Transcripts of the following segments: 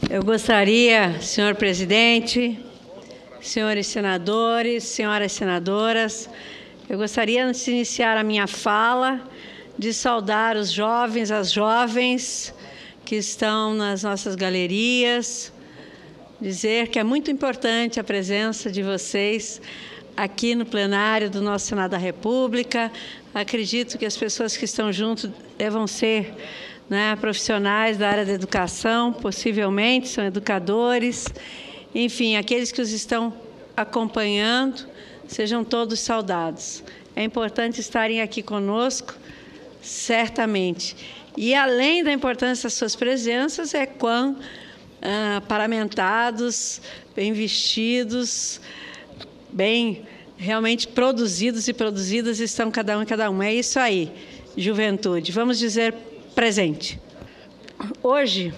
Eu gostaria, senhor presidente, senhores senadores, senhoras senadoras, eu gostaria, antes de iniciar a minha fala, de saudar os jovens, as jovens que estão nas nossas galerias, dizer que é muito importante a presença de vocês aqui no plenário do nosso Senado da República. Acredito que as pessoas que estão junto devam ser profissionais da área da educação, possivelmente, são educadores, enfim, aqueles que os estão acompanhando, sejam todos saudados. É importante estarem aqui conosco, certamente. E, além da importância das suas presenças, é quão paramentados, bem vestidos, bem realmente produzidos e produzidas estão cada um e cada uma. É isso aí, juventude. Vamos dizer presente. Hoje,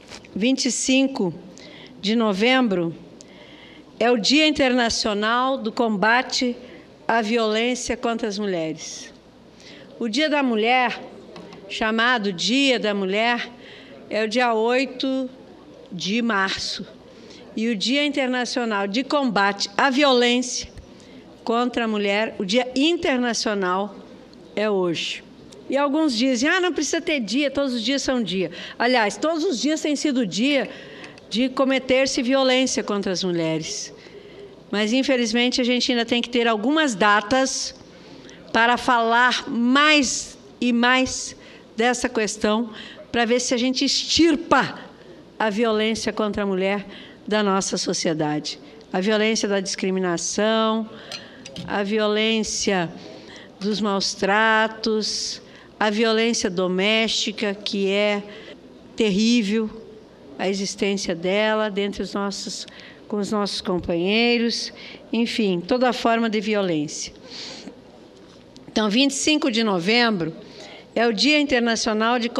25 de novembro, é o Dia Internacional do Combate à Violência contra as Mulheres. O Dia da Mulher, chamado Dia da Mulher, é o dia 8 de março. E o Dia Internacional de Combate à Violência contra a Mulher, o Dia Internacional, é hoje. E alguns dizem, não precisa ter dia, todos os dias são dia. Aliás, todos os dias tem sido dia de cometer-se violência contra as mulheres. Mas, infelizmente, a gente ainda tem que ter algumas datas para falar mais e mais dessa questão, para ver se a gente extirpa a violência contra a mulher da nossa sociedade. A violência da discriminação, a violência dos maus tratos, a violência doméstica, que é terrível, a existência dela com os nossos companheiros, enfim, toda forma de violência. Então, 25 de novembro é o Dia Internacional de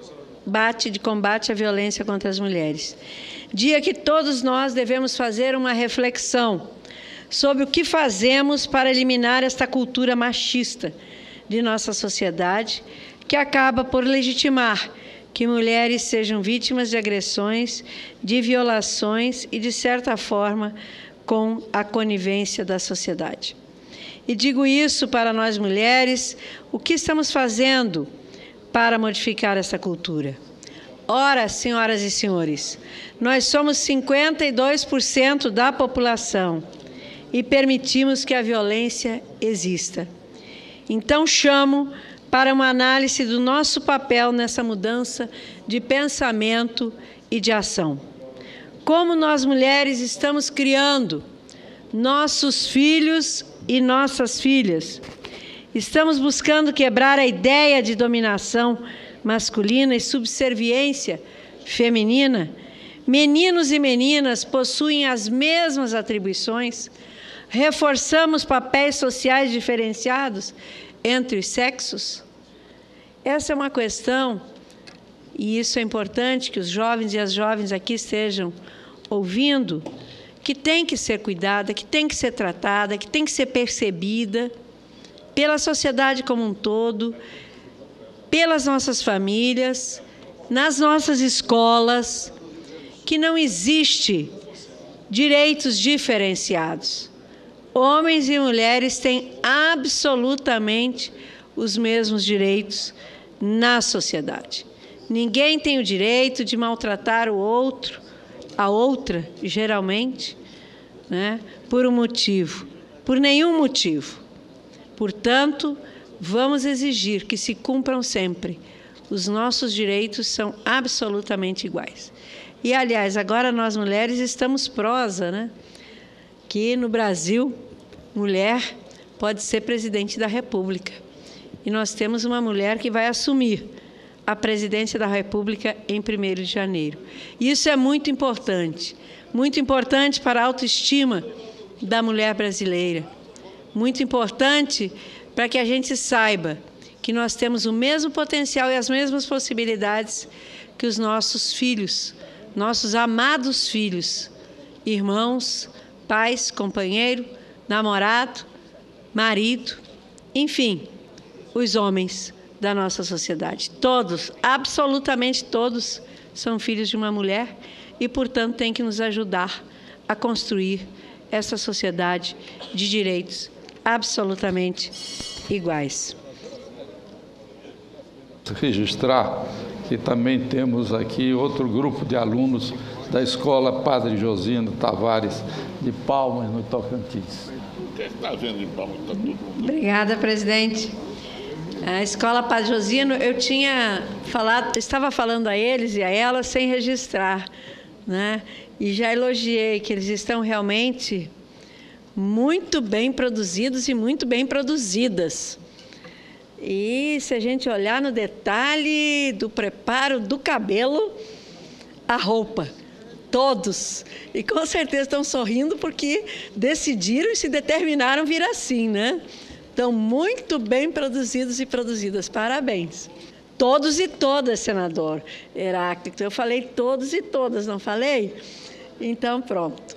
Combate à Violência contra as Mulheres. Dia que todos nós devemos fazer uma reflexão sobre o que fazemos para eliminar esta cultura machista de nossa sociedade, que acaba por legitimar que mulheres sejam vítimas de agressões, de violações e, de certa forma, com a conivência da sociedade. E digo isso para nós mulheres, o que estamos fazendo para modificar essa cultura? Ora, senhoras e senhores, nós somos 52% da população e permitimos que a violência exista. Então, chamo para uma análise do nosso papel nessa mudança de pensamento e de ação. Como nós, mulheres, estamos criando nossos filhos e nossas filhas. Estamos buscando quebrar a ideia de dominação masculina e subserviência feminina. Meninos e meninas possuem as mesmas atribuições. Reforçamos papéis sociais diferenciados entre os sexos? Essa é uma questão, e isso é importante que os jovens e as jovens aqui estejam ouvindo, que tem que ser cuidada, que tem que ser tratada, que tem que ser percebida pela sociedade como um todo, pelas nossas famílias, nas nossas escolas, que não existe direitos diferenciados. Homens e mulheres têm absolutamente os mesmos direitos na sociedade. Ninguém tem o direito de maltratar o outro, a outra, geralmente, por um motivo, por nenhum motivo. Portanto, vamos exigir que se cumpram sempre. Os nossos direitos são absolutamente iguais. E, aliás, agora nós mulheres estamos prosa, que no Brasil, mulher pode ser presidente da República. E nós temos uma mulher que vai assumir a presidência da República em 1º de janeiro. Isso é muito importante para a autoestima da mulher brasileira, muito importante para que a gente saiba que nós temos o mesmo potencial e as mesmas possibilidades que os nossos filhos, nossos amados filhos, irmãos, pais, companheiro, namorado, marido, enfim, os homens da nossa sociedade. Todos, absolutamente todos, são filhos de uma mulher e, portanto, tem que nos ajudar a construir essa sociedade de direitos absolutamente iguais. Registrar que também temos aqui outro grupo de alunos da Escola Padre Josino Tavares de Palmas, no Tocantins. Obrigada, presidente. A Escola Padre Josino, eu estava falando a eles e a elas sem registrar, né? E já elogiei que eles estão realmente muito bem produzidos e muito bem produzidas. E se a gente olhar no detalhe do preparo do cabelo, a roupa, todos. E com certeza estão sorrindo porque decidiram e se determinaram vir assim, né? Estão muito bem produzidos e produzidas. Parabéns. Todos e todas, senador Heráclito. Eu falei todos e todas, não falei? Então, pronto.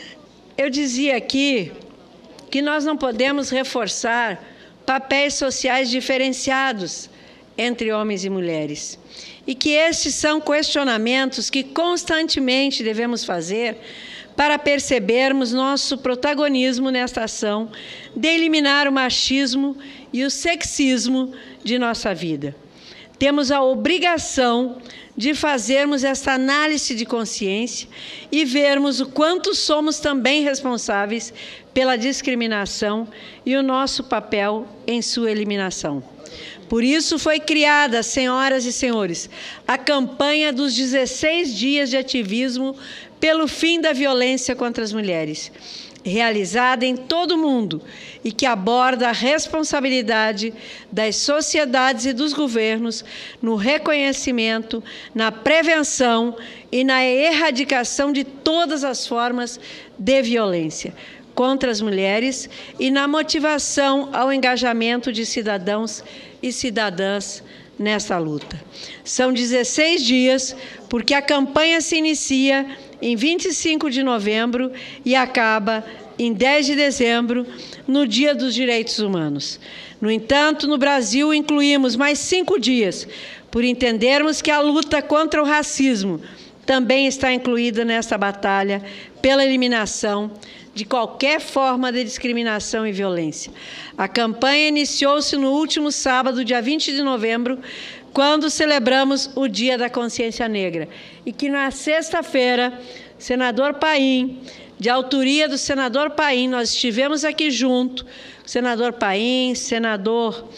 Eu dizia aqui que nós não podemos reforçar papéis sociais diferenciados entre homens e mulheres. E que estes são questionamentos que constantemente devemos fazer para percebermos nosso protagonismo nesta ação de eliminar o machismo e o sexismo de nossa vida. Temos a obrigação de fazermos esta análise de consciência e vermos o quanto somos também responsáveis pela discriminação e o nosso papel em sua eliminação. Por isso foi criada, senhoras e senhores, a campanha dos 16 dias de ativismo pelo fim da violência contra as mulheres, realizada em todo o mundo e que aborda a responsabilidade das sociedades e dos governos no reconhecimento, na prevenção e na erradicação de todas as formas de violência contra as mulheres e na motivação ao engajamento de cidadãos e cidadãs nessa luta. São 16 dias, porque a campanha se inicia em 25 de novembro e acaba em 10 de dezembro, no Dia dos Direitos Humanos. No entanto, no Brasil, incluímos mais 5 dias, por entendermos que a luta contra o racismo também está incluída nesta batalha pela eliminação de qualquer forma de discriminação e violência. A campanha iniciou-se no último sábado, dia 20 de novembro, quando celebramos o Dia da Consciência Negra. E que na sexta-feira, senador Paim, de autoria do senador Paim, nós estivemos aqui junto, senador Paim, senador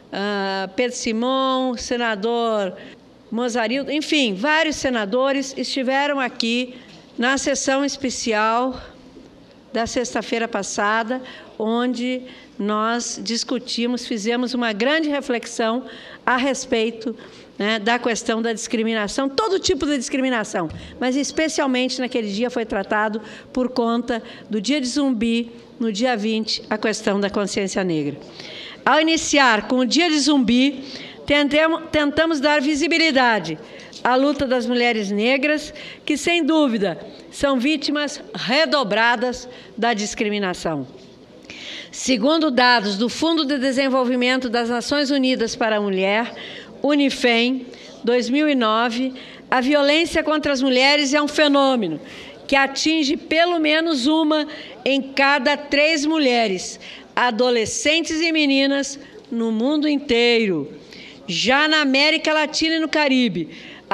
Pedro Simão, senador Mozarildo, enfim, vários senadores estiveram aqui na sessão especial da sexta-feira passada, onde nós discutimos, fizemos uma grande reflexão a respeito, né, da questão da discriminação, todo tipo de discriminação, mas especialmente naquele dia foi tratado por conta do Dia de Zumbi, no dia 20, a questão da consciência negra. Ao iniciar com o Dia de Zumbi, tentamos dar visibilidade à luta das mulheres negras, que, sem dúvida, são vítimas redobradas da discriminação. Segundo dados do Fundo de Desenvolvimento das Nações Unidas para a Mulher, UNIFEM, 2009, a violência contra as mulheres é um fenômeno que atinge pelo menos uma em cada 3 mulheres, adolescentes e meninas no mundo inteiro. Já na América Latina e no Caribe,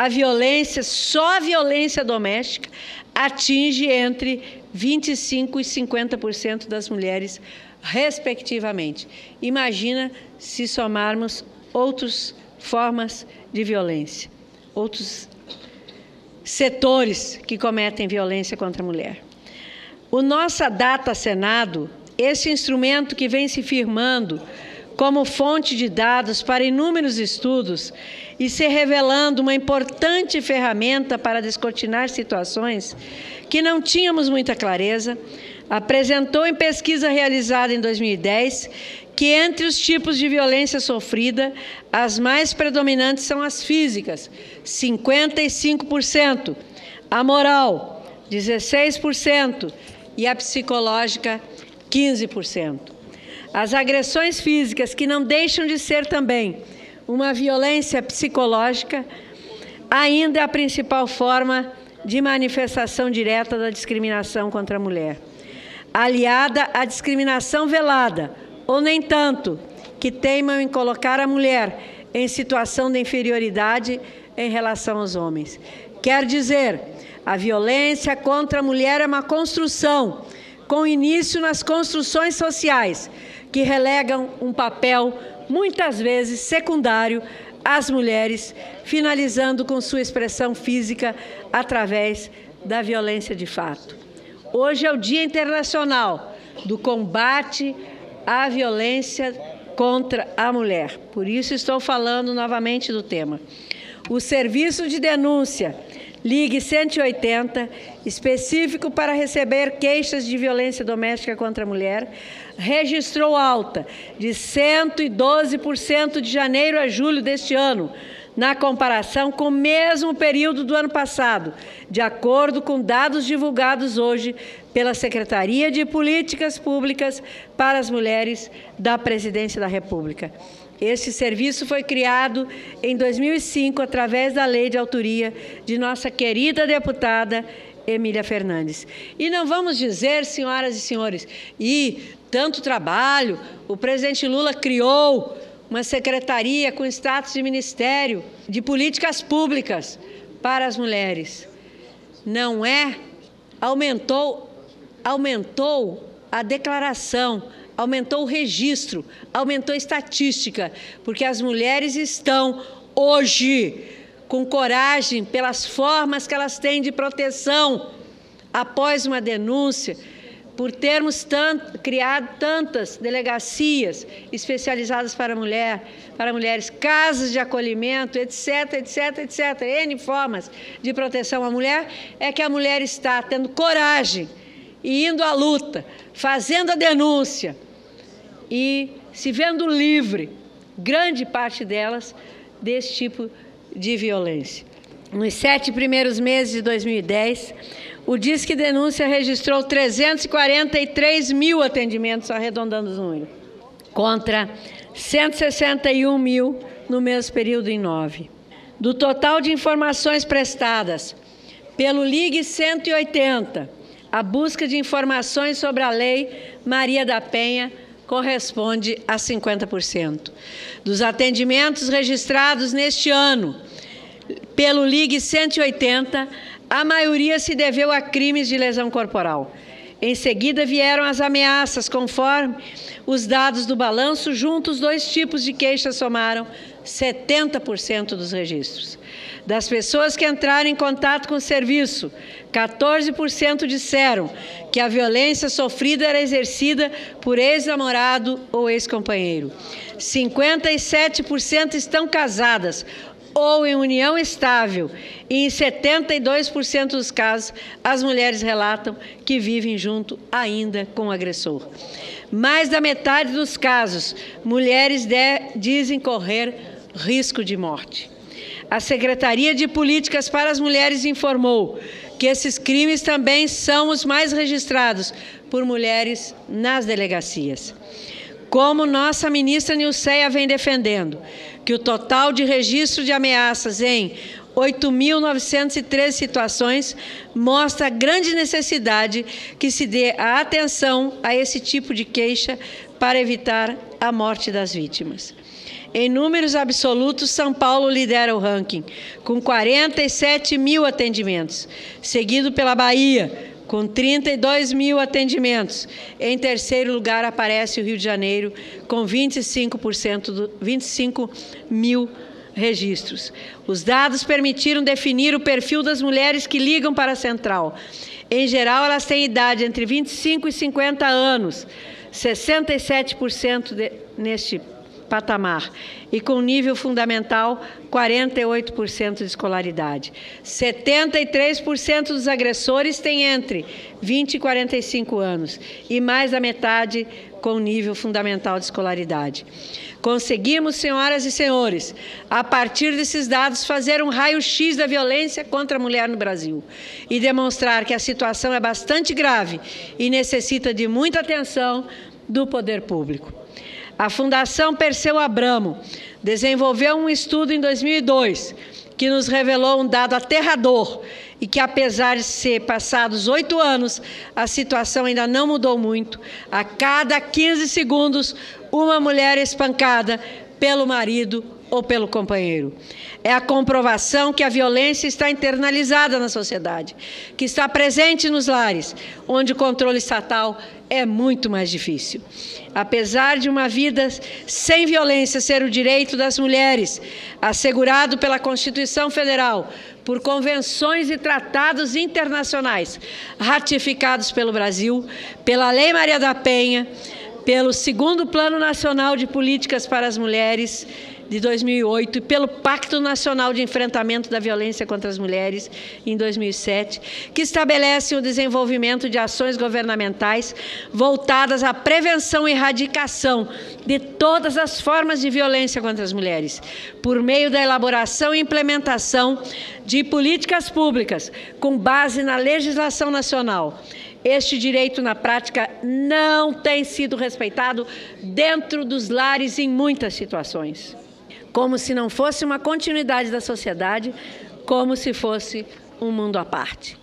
só a violência doméstica atinge entre 25% e 50% das mulheres, respectivamente. Imagina se somarmos outras formas de violência, outros setores que cometem violência contra a mulher. O Nossa Data Senado, esse instrumento que vem se firmando como fonte de dados para inúmeros estudos e se revelando uma importante ferramenta para descortinar situações que não tínhamos muita clareza, apresentou em pesquisa realizada em 2010 que entre os tipos de violência sofrida, as mais predominantes são as físicas, 55%, a moral, 16%, e a psicológica, 15%. As agressões físicas, que não deixam de ser também uma violência psicológica, ainda é a principal forma de manifestação direta da discriminação contra a mulher, aliada à discriminação velada, ou nem tanto, que teimam em colocar a mulher em situação de inferioridade em relação aos homens. Quer dizer, a violência contra a mulher é uma construção, com início nas construções sociais, que relegam um papel, muitas vezes, secundário às mulheres, finalizando com sua expressão física através da violência de fato. Hoje é o Dia Internacional do Combate à Violência contra a Mulher. Por isso estou falando novamente do tema. O Serviço de Denúncia Ligue 180, específico para receber queixas de violência doméstica contra a mulher, registrou alta de 112% de janeiro a julho deste ano, na comparação com o mesmo período do ano passado, de acordo com dados divulgados hoje pela Secretaria de Políticas Públicas para as Mulheres da Presidência da República. Este serviço foi criado em 2005 através da lei de autoria de nossa querida deputada Emília Fernandes. E não vamos dizer, senhoras e senhores, tanto trabalho, o presidente Lula criou uma secretaria com status de Ministério de Políticas Públicas para as mulheres. Não é? Aumentou a declaração, aumentou o registro, aumentou a estatística, porque as mulheres estão hoje com coragem pelas formas que elas têm de proteção após uma denúncia, por termos criado tantas delegacias especializadas para mulheres, casas de acolhimento, etc., etc., etc., N formas de proteção à mulher, é que a mulher está tendo coragem e indo à luta, fazendo a denúncia e se vendo livre, grande parte delas, desse tipo de violência. Nos 7 primeiros meses de 2010, o Disque Denúncia registrou 343 mil atendimentos, arredondando os números, contra 161 mil no mesmo período em 9. Do total de informações prestadas pelo Ligue 180, a busca de informações sobre a Lei Maria da Penha corresponde a 50%. Dos atendimentos registrados neste ano pelo Ligue 180, a maioria se deveu a crimes de lesão corporal. Em seguida vieram as ameaças, conforme os dados do balanço, juntos 2 tipos de queixas somaram 70% dos registros. Das pessoas que entraram em contato com o serviço, 14% disseram que a violência sofrida era exercida por ex-namorado ou ex-companheiro. 57% estão casadas ou em união estável, e em 72% dos casos, as mulheres relatam que vivem junto ainda com o agressor. Mais da metade dos casos, mulheres dizem correr risco de morte. A Secretaria de Políticas para as Mulheres informou que esses crimes também são os mais registrados por mulheres nas delegacias. Como nossa ministra Nilceia vem defendendo, que o total de registro de ameaças em 8.913 situações mostra a grande necessidade que se dê a atenção a esse tipo de queixa para evitar a morte das vítimas. Em números absolutos, São Paulo lidera o ranking, com 47 mil atendimentos, seguido pela Bahia, com 32 mil atendimentos. Em terceiro lugar aparece o Rio de Janeiro, com 25 mil registros. Os dados permitiram definir o perfil das mulheres que ligam para a central. Em geral, elas têm idade entre 25 e 50 anos, 67% neste patamar, e com nível fundamental, 48% de escolaridade. 73% dos agressores têm entre 20 e 45 anos, e mais da metade com nível fundamental de escolaridade. Conseguimos, senhoras e senhores, a partir desses dados, fazer um raio-x da violência contra a mulher no Brasil e demonstrar que a situação é bastante grave e necessita de muita atenção do poder público. A Fundação Perseu Abramo desenvolveu um estudo em 2002 que nos revelou um dado aterrador e que, apesar de ser passados 8 anos, a situação ainda não mudou muito. A cada 15 segundos, uma mulher é espancada pelo marido ou pelo companheiro. É a comprovação que a violência está internalizada na sociedade, que está presente nos lares, onde o controle estatal é muito mais difícil. Apesar de uma vida sem violência ser o direito das mulheres, assegurado pela Constituição Federal, por convenções e tratados internacionais ratificados pelo Brasil, pela Lei Maria da Penha, pelo 2º Plano Nacional de Políticas para as Mulheres, de 2008, e pelo Pacto Nacional de Enfrentamento da Violência contra as Mulheres, em 2007, que estabelecem o desenvolvimento de ações governamentais voltadas à prevenção e erradicação de todas as formas de violência contra as mulheres, por meio da elaboração e implementação de políticas públicas com base na legislação nacional. Este direito, na prática, não tem sido respeitado dentro dos lares em muitas situações. Como se não fosse uma continuidade da sociedade, como se fosse um mundo à parte.